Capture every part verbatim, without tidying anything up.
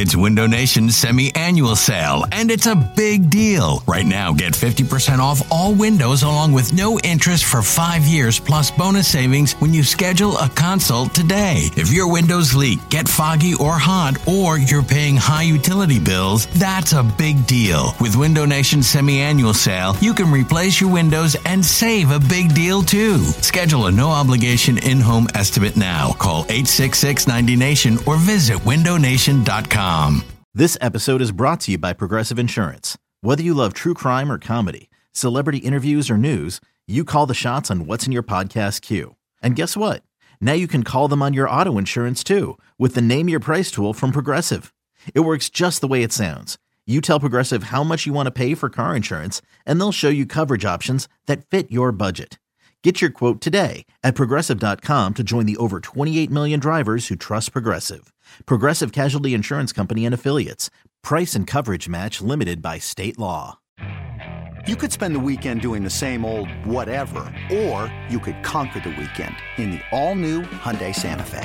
It's Window Nation's semi-annual sale, and it's a big deal. Right now, get fifty percent off all windows along with no interest for five years plus bonus savings when you schedule a consult today. If your windows leak, get foggy or hot, or you're paying high utility bills, that's a big deal. With Window Nation's semi-annual sale, you can replace your windows and save a big deal too. Schedule a no-obligation in-home estimate now. Call eight six six, ninety nation or visit window nation dot com. This episode is brought to you by Progressive Insurance. Whether you love true crime or comedy, celebrity interviews or news, you call the shots on what's in your podcast queue. And guess what? Now you can call them on your auto insurance too with the Name Your Price tool from Progressive. It works just the way it sounds. You tell Progressive how much you want to pay for car insurance, and they'll show you coverage options that fit your budget. Get your quote today at progressive dot com to join the over twenty-eight million drivers who trust Progressive. Progressive Casualty Insurance Company and Affiliates. Price and coverage match limited by state law. You could spend the weekend doing the same old whatever, or you could conquer the weekend in the all-new Hyundai Santa Fe.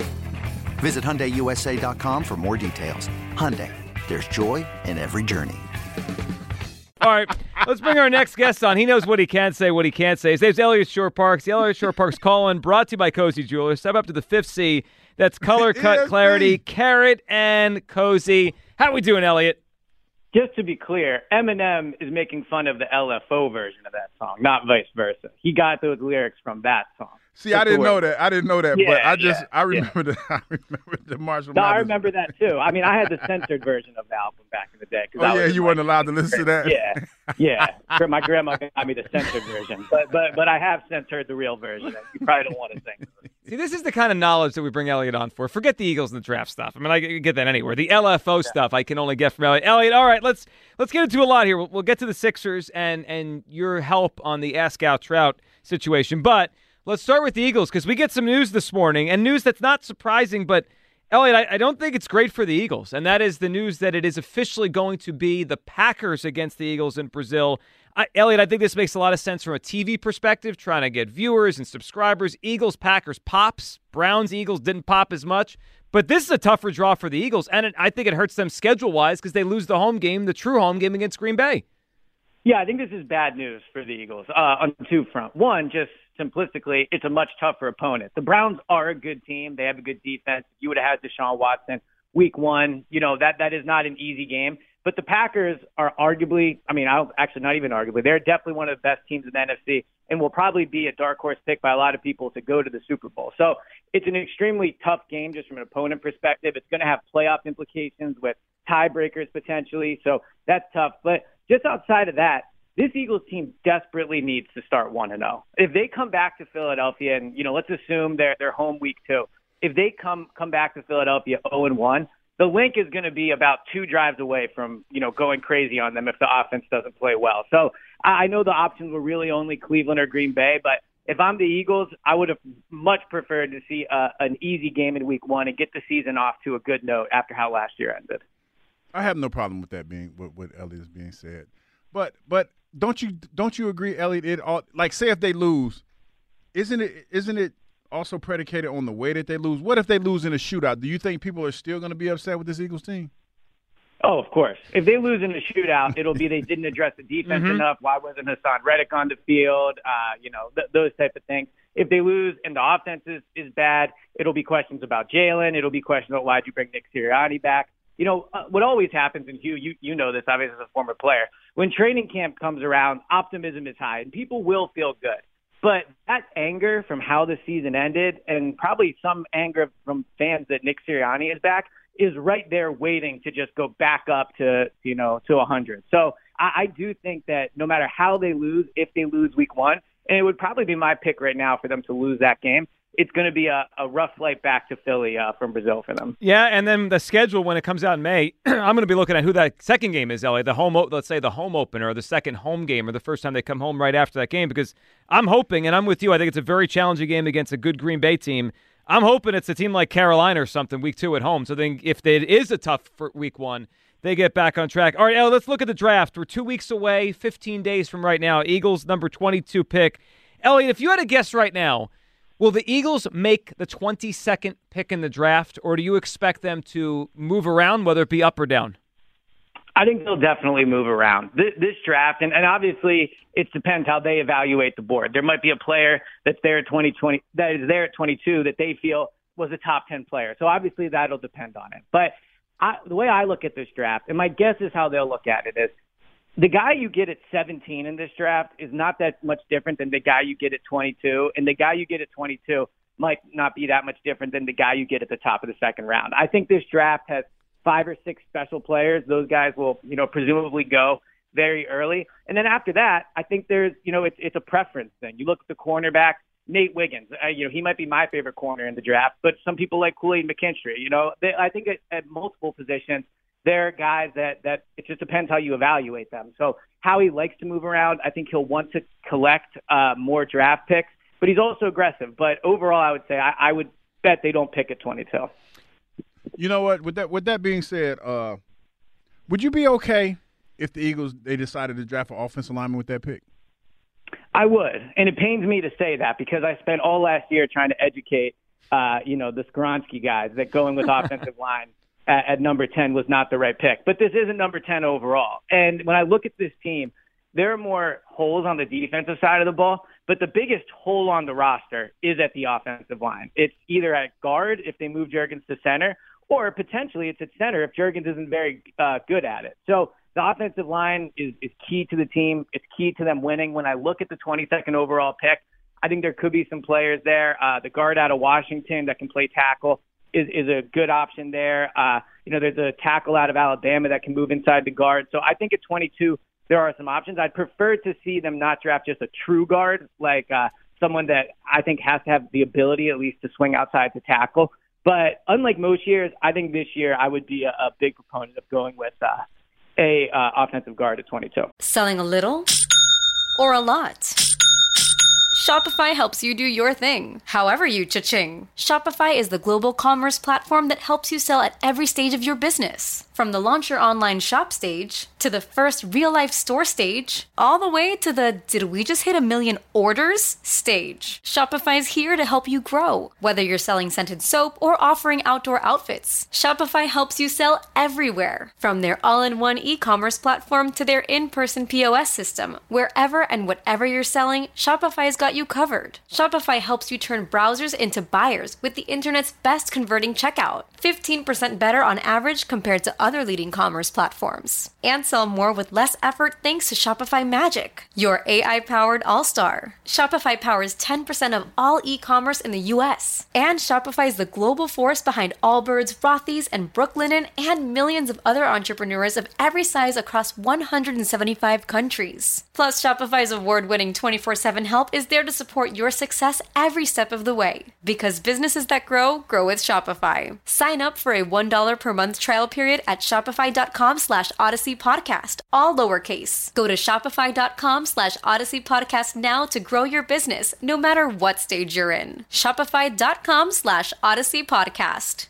Visit Hyundai U S A dot com for more details. Hyundai, there's joy in every journey. All right, let's bring our next guest on. He knows what he can say, what he can't say. His name's Eliot Shorr-Parks. The Eliot Shorr-Parks call-in brought to you by Cozy Jewelers. Step up to the fifth C. That's color, cut, clarity, carrot, and cozy. How we doing, Eliot? Just to be clear, Eminem is making fun of the L F O version of that song, not vice versa. He got those lyrics from that song. See, That's I didn't know that. I didn't know that, yeah, but I just yeah, I remember yeah. the I remember the Marshall. No, Mathers. I remember that too. I mean, I had the censored version of the album back in the day. Oh yeah, you weren't allowed to listen to that. Yeah, yeah. My grandma got me the censored version, but but but I have censored the real version. You probably don't want to sing. See, this is the kind of knowledge that we bring Eliot on for. Forget the Eagles and the draft stuff. I mean, I get that anywhere. The L F O yeah. stuff I can only get from Eliot. Eliot, all right, let's let's get into a lot here. We'll, we'll get to the Sixers and and your help on the Ask Out Trout situation, but let's start with the Eagles because we get some news this morning, and news that's not surprising, but Eliot, I, I don't think it's great for the Eagles, and that is the news that it is officially going to be the Packers against the Eagles in Brazil. I, Eliot, I think this makes a lot of sense from a T V perspective, trying to get viewers and subscribers. Eagles, Packers pops. Browns, Eagles didn't pop as much. But this is a tougher draw for the Eagles, and it, I think it hurts them schedule-wise because they lose the home game, the true home game against Green Bay. Yeah, I think this is bad news for the Eagles uh, on two fronts. One, just simplistically, it's a much tougher opponent. The Browns are a good team. They have a good defense. You would have had Deshaun Watson week one. You know, that that is not an easy game. But the Packers are arguably, I mean, I'll actually not even arguably, they're definitely one of the best teams in the N F C and will probably be a dark horse pick by a lot of people to go to the Super Bowl. So it's an extremely tough game just from an opponent perspective. It's going to have playoff implications with tiebreakers potentially. So that's tough. But just outside of that, this Eagles team desperately needs to start one and oh. If they come back to Philadelphia and, you know, let's assume they're, they're home week two. If they come come back to Philadelphia oh and one, the link is going to be about two drives away from, you know, going crazy on them if the offense doesn't play well. So I know the options were really only Cleveland or Green Bay, but if I'm the Eagles, I would have much preferred to see uh, an easy game in week one and get the season off to a good note after how last year ended. I have no problem with that being what, what Eliot is being said. But but don't you don't you agree, Eliot? It all, like say if they lose, isn't it isn't it also predicated on the way that they lose? What if they lose in a shootout? Do you think people are still going to be upset with this Eagles team? Oh, of course. If they lose in a shootout, it'll be they didn't address the defense mm-hmm. enough. Why wasn't Hassan Reddick on the field? Uh, you know, th- those type of things. If they lose and the offense is, is bad, it'll be questions about Jalen. It'll be questions about why'd you bring Nick Sirianni back. You know, uh, what always happens, and Hugh, you, you know this, obviously, as a former player, when training camp comes around, optimism is high, and people will feel good. But that anger from how the season ended, and probably some anger from fans that Nick Sirianni is back, is right there waiting to just go back up to, you know, to one hundred. So I, I do think that no matter how they lose, if they lose week one, and it would probably be my pick right now for them to lose that game, it's going to be a, a rough flight back to Philly uh, from Brazil for them. Yeah, and then the schedule when it comes out in May, I'm going to be looking at who that second game is, L A, the home, let's say the home opener or the second home game or the first time they come home right after that game, because I'm hoping, and I'm with you, I think it's a very challenging game against a good Green Bay team. I'm hoping it's a team like Carolina or something week two at home. So then if it is a tough for week one, they get back on track. All right, L, let's look at the draft. We're two weeks away, fifteen days from right now. Eagles number twenty-two pick. Eliot, if you had to guess right now, Will the Eagles make the twenty-second pick in the draft, or do you expect them to move around, whether it be up or down? I think they'll definitely move around this, this draft, and, and obviously it depends how they evaluate the board. There might be a player that's there at twenty twenty that is there at twenty-two that they feel was a top ten player. So obviously that'll depend on it. But I, the way I look at this draft, and my guess is how they'll look at it, is the guy you get at seventeen in this draft is not that much different than the guy you get at twenty-two, and the guy you get at twenty-two might not be that much different than the guy you get at the top of the second round. I think this draft has five or six special players. Those guys will, you know, presumably go very early. And then after that, I think there's, you know, it's it's a preference thing. You look at the cornerback, Nate Wiggins. Uh, you know, he might be my favorite corner in the draft, but some people like Kool-Aid McKinstry. You know, they, I think at, at multiple positions, there are guys that, that it just depends how you evaluate them. So Howie likes to move around. I think he'll want to collect uh, more draft picks, but he's also aggressive. But overall, I would say I, I would bet they don't pick at twenty-two. You know what? With that, with that being said, uh, would you be okay if the Eagles they decided to draft an offensive lineman with that pick? I would, and it pains me to say that because I spent all last year trying to educate, uh, you know, the Skoronski guys that going with offensive line at, at number ten was not the right pick. But this isn't number ten overall. And when I look at this team, there are more holes on the defensive side of the ball, but the biggest hole on the roster is at the offensive line. It's either at guard if they move Jurgens to center, or potentially it's at center if Jurgens isn't very uh, good at it. So the offensive line is, is key to the team. It's key to them winning. When I look at the twenty-second overall pick, I think there could be some players there. Uh, the guard out of Washington that can play tackle is, is a good option there. Uh, you know, there's a tackle out of Alabama that can move inside the guard. So I think at twenty-two, there are some options. I'd prefer to see them not draft just a true guard, like uh, someone that I think has to have the ability at least to swing outside to tackle. But unlike most years, I think this year I would be a, a big proponent of going with uh, a uh, offensive guard at twenty-two. Selling a little or a lot? Shopify helps you do your thing, however you cha-ching. Shopify is the global commerce platform that helps you sell at every stage of your business. From the launch your online shop stage, to the first real-life store stage, all the way to the did we just hit a million orders stage. Shopify's here to help you grow. Whether you're selling scented soap or offering outdoor outfits, Shopify helps you sell everywhere. From their all-in-one e-commerce platform to their in-person P O S system, wherever and whatever you're selling, Shopify's got you covered. Shopify helps you turn browsers into buyers with the internet's best converting checkout. fifteen percent better on average compared to other leading commerce platforms. And sell more with less effort thanks to Shopify Magic, your A I-powered all-star. Shopify powers ten percent of all e-commerce in the U S. And Shopify is the global force behind Allbirds, Rothy's, and Brooklinen, and millions of other entrepreneurs of every size across one hundred seventy-five countries. Plus, Shopify's award-winning twenty-four seven help is there to support your success every step of the way. Because businesses that grow, grow with Shopify. Sign up for a one dollar per month trial period at shopify.com slash Odyssey Podcast, all lowercase. Go to shopify.com slash Odyssey Podcast now to grow your business, no matter what stage you're in. Shopify.com slash Odyssey Podcast.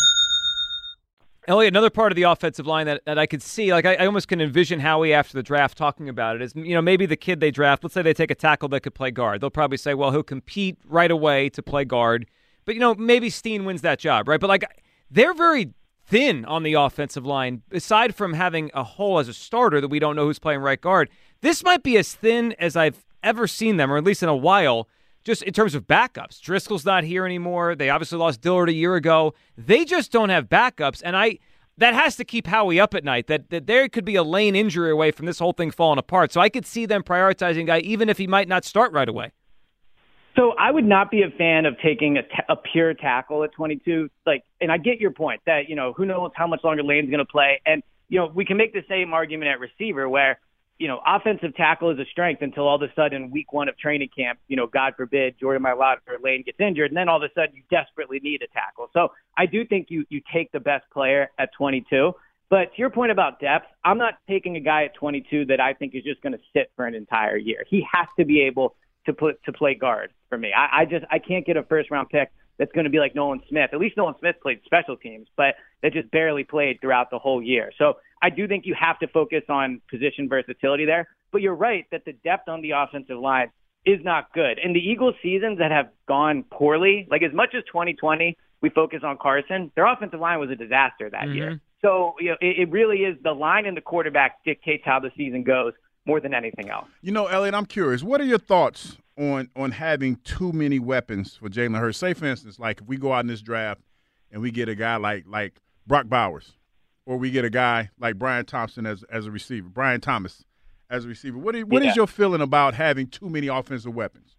Elliot, another part of the offensive line that, that I could see, like I, I almost can envision Howie after the draft talking about it, is, you know, maybe the kid they draft, let's say they take a tackle that could play guard. They'll probably say, well, he'll compete right away to play guard. But, you know, maybe Steen wins that job, right? But, like, they're very thin on the offensive line. Aside from having a hole as a starter that we don't know who's playing right guard, this might be as thin as I've ever seen them, or at least in a while, just in terms of backups. Driscoll's not here anymore. They obviously lost Dillard a year ago. They just don't have backups, and I that has to keep Howie up at night, that, that there could be a lane injury away from this whole thing falling apart. So I could see them prioritizing a guy even if he might not start right away. So I would not be a fan of taking a, t- a pure tackle at twenty-two. Like, and I get your point that, you know, who knows how much longer Lane's going to play. And, you know, we can make the same argument at receiver where, you know, offensive tackle is a strength until all of a sudden week one of training camp, you know, God forbid, Jordan Mailata or Lane gets injured. And then all of a sudden you desperately need a tackle. So I do think you, you take the best player at twenty-two. But to your point about depth, I'm not taking a guy at twenty-two that I think is just going to sit for an entire year. He has to be able to put to play guard for me. I, I just I can't get a first round pick that's going to be like Nolan Smith. At least Nolan Smith played special teams, but that just barely played throughout the whole year. So I do think you have to focus on position versatility there. But you're right that the depth on the offensive line is not good. And the Eagles seasons that have gone poorly, like as much as twenty twenty, we focus on Carson, their offensive line was a disaster that mm-hmm. year. So you know, it, it really is the line and the quarterback dictates how the season goes more than anything else. You know, Elliot, I'm curious. What are your thoughts on on having too many weapons for Jalen Hurts? Say, for instance, like if we go out in this draft and we get a guy like like Brock Bowers, or we get a guy like Brian Thompson as as a receiver, Brian Thomas as a receiver. What, is, what yeah. is your feeling about having too many offensive weapons?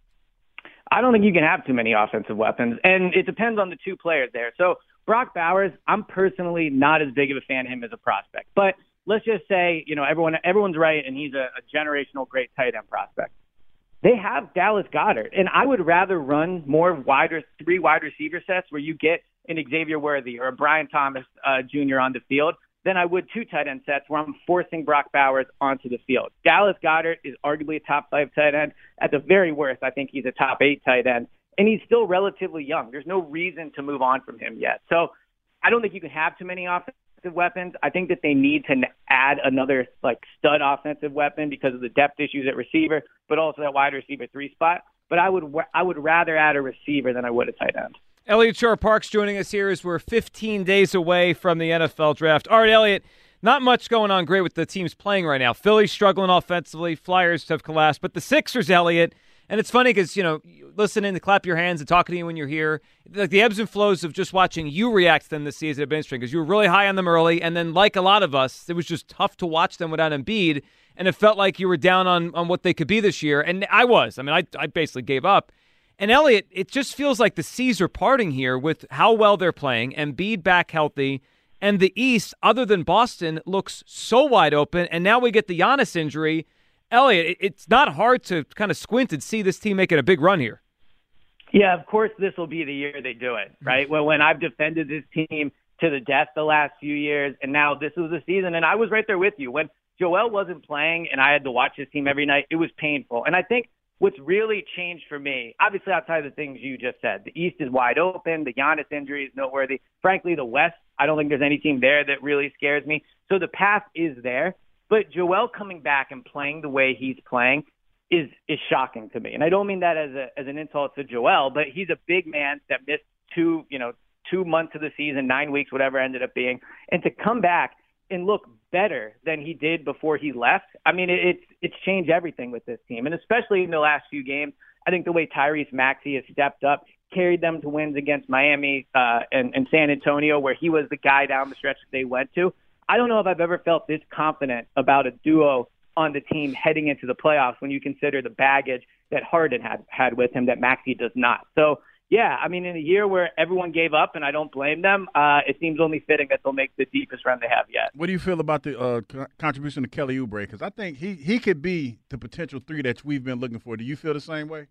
I don't think you can have too many offensive weapons, and it depends on the two players there. So Brock Bowers, I'm personally not as big of a fan of him as a prospect. But let's just say, you know, everyone everyone's right, and he's a, a generational great tight end prospect. They have Dallas Goedert, and I would rather run more wider, three wide receiver sets where you get an Xavier Worthy or a Brian Thomas uh, Junior on the field than I would two tight end sets where I'm forcing Brock Bowers onto the field. Dallas Goedert is arguably a top five tight end. At the very worst, I think he's a top eight tight end, and he's still relatively young. There's no reason to move on from him yet. So I don't think you can have too many offensive weapons. I think that they need to add another like stud offensive weapon because of the depth issues at receiver, but also that wide receiver three spot. But I would I would rather add a receiver than I would a tight end. Elliot Shorr-Parks joining us here as we're fifteen days away from the N F L draft. All right, Elliot, not much going on great with the teams playing right now. Philly's struggling offensively. Flyers have collapsed. But the Sixers, Elliot, and it's funny because, you know, listening to clap your hands and talking to you when you're here, like the ebbs and flows of just watching you react to them this season have been interesting because you were really high on them early, and then like a lot of us, it was just tough to watch them without Embiid, and it felt like you were down on, on what they could be this year. And I was. I mean, I, I basically gave up. And, Elliot, it just feels like the seas are parting here with how well they're playing, Embiid back healthy, and the East, other than Boston, looks so wide open, and now we get the Giannis injury. Elliot, it's not hard to kind of squint and see this team making a big run here. Yeah, of course this will be the year they do it, right? Well, when I've defended this team to the death the last few years, and now this was the season, and I was right there with you. When Joel wasn't playing and I had to watch his team every night, it was painful. And I think what's really changed for me, obviously outside of the things you just said, the East is wide open, the Giannis injury is noteworthy. Frankly, the West, I don't think there's any team there that really scares me. So the path is there. But Joel coming back and playing the way he's playing is is shocking to me. And I don't mean that as a as an insult to Joel, but he's a big man that missed two, you know, two months of the season, nine weeks, whatever it ended up being. And to come back and look better than he did before he left, I mean, it, it's it's changed everything with this team. And especially in the last few games, I think the way Tyrese Maxey has stepped up, carried them to wins against Miami uh, and, and San Antonio, where he was the guy down the stretch that they went to. I don't know if I've ever felt this confident about a duo on the team heading into the playoffs when you consider the baggage that Harden had, had with him that Maxey does not. So, yeah, I mean, in a year where everyone gave up, and I don't blame them, uh, it seems only fitting that they'll make the deepest run they have yet. What do you feel about the uh, co- contribution to Kelly Oubre? Because I think he, he could be the potential three that we've been looking for. Do you feel the same way?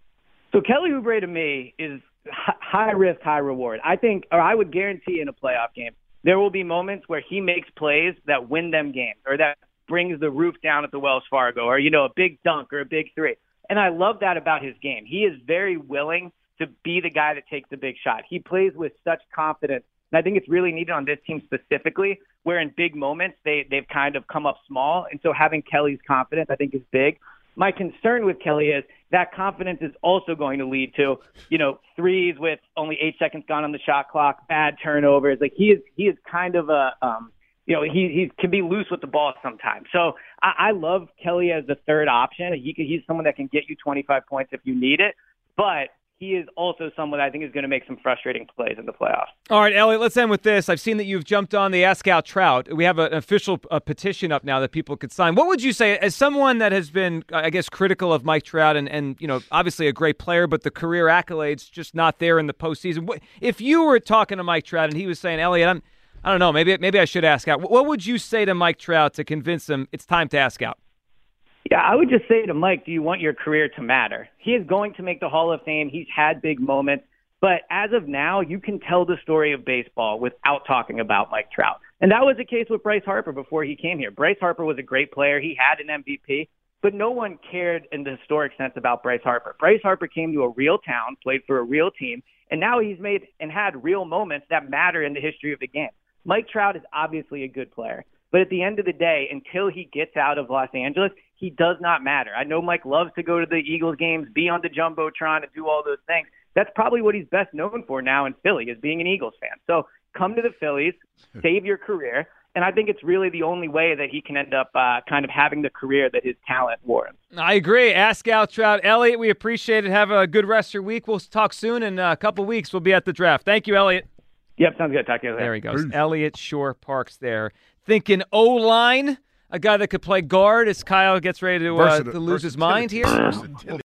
So Kelly Oubre to me is high risk, high reward. I think, or I would guarantee in a playoff game, there will be moments where he makes plays that win them games or that brings the roof down at the Wells Fargo or, you know, a big dunk or a big three. And I love that about his game. He is very willing to be the guy that takes the big shot. He plays with such confidence. And I think it's really needed on this team specifically, where in big moments they, they've kind of come up small. And so having Kelly's confidence, I think, is big. My concern with Kelly is that confidence is also going to lead to, you know, threes with only eight seconds gone on the shot clock, bad turnovers. Like he is, he is kind of a, um, you know, he he can be loose with the ball sometimes. So I, I love Kelly as the third option. He could, he's someone that can get you twenty-five points if you need it, but he is also someone I think is going to make some frustrating plays in the playoffs. All right, Elliot, let's end with this. I've seen that you've jumped on the Ask Out Trout. We have an official a petition up now that people could sign. What would you say, as someone that has been, I guess, critical of Mike Trout and, and you know, obviously a great player, but the career accolades just not there in the postseason. If you were talking to Mike Trout and he was saying, Elliot, I'm, I don't know, maybe maybe I should ask out. What would you say to Mike Trout to convince him it's time to ask out? Yeah, I would just say to Mike, do you want your career to matter? He is going to make the Hall of Fame. He's had big moments. But as of now, you can tell the story of baseball without talking about Mike Trout. And that was the case with Bryce Harper before he came here. Bryce Harper was a great player. He had an M V P. But no one cared in the historic sense about Bryce Harper. Bryce Harper came to a real town, played for a real team, and now he's made and had real moments that matter in the history of the game. Mike Trout is obviously a good player. But at the end of the day, until he gets out of Los Angeles, he does not matter. I know Mike loves to go to the Eagles games, be on the Jumbotron, and do all those things. That's probably what he's best known for now in Philly, is being an Eagles fan. So come to the Phillies, save your career, and I think it's really the only way that he can end up uh, kind of having the career that his talent warrants. I agree. Ask out Trout. Elliot, we appreciate it. Have a good rest of your week. We'll talk soon. In a couple weeks, we'll be at the draft. Thank you, Elliot. Yep, sounds good. Talk to you later. There he goes. Elliot Shore-Parks there. Thinking O-line, a guy that could play guard as Kyle gets ready to, uh, to lose his mind here.